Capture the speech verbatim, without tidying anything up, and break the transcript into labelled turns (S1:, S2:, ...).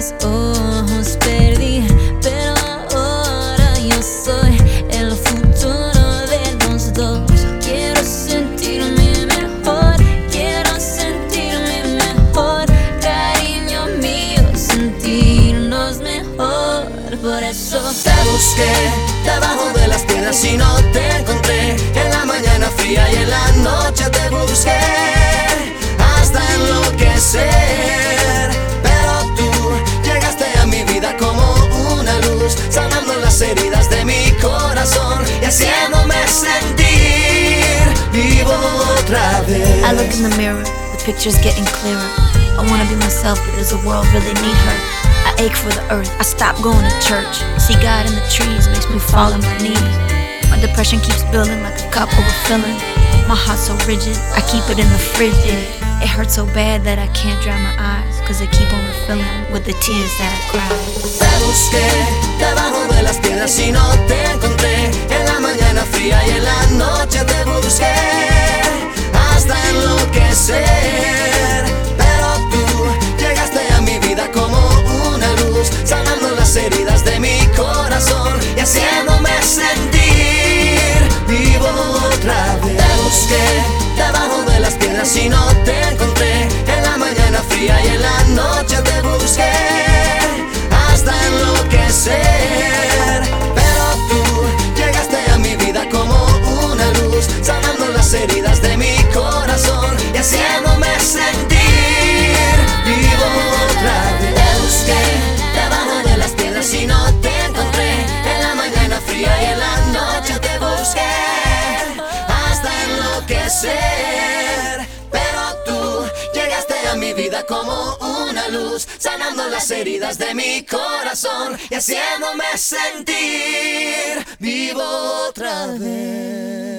S1: mis ojos perdí, pero ahora yo soy el futuro de los dos. Quiero sentirme mejor, quiero sentirme mejor, cariño mío, sentirnos mejor. Por eso
S2: te busqué debajo de las piedras y no te encontré. En la mañana fría y en la noche te busqué hasta enloquecer. Pero tú llegaste a mi vida como una luz, sanando las heridas de mi corazón y haciéndome sentir vivo otra vez.
S1: I look in the mirror, the picture's getting clearer. I wanna be myself, but does the world really need her? I ache for the earth, I stop going to church. See God in the trees makes me fall on my knees. My depression keeps building like a cup overfilling. My heart's so rigid, I keep it in the fridge. It hurts so bad that I can't dry my eyes, cause they keep on refilling with the tears that I cry.
S2: Te busqué debajo de las piedras y no te encontré. En la mañana fría y en la noche te busqué hasta enloquecer. Pero tú llegaste a mi vida como una luz, sanando las heridas de mi corazón y haciéndome sentir vivo otra vez. Te busqué debajo de las piedras y no te encontré. En la mañana fría y en la noche te busqué hasta enloquecer. Pero tú llegaste a mi vida como una luz, sanando las heridas de mi corazón y haciéndome sentir vivo otra vez. Te busqué debajo de las piedras y no te encontré. En la mañana fría y en la noche te busqué hasta enloquecer. Pero tú llegaste a mi vida como una luz, sanando las heridas de mi corazón y haciéndome sentir vivo otra vez.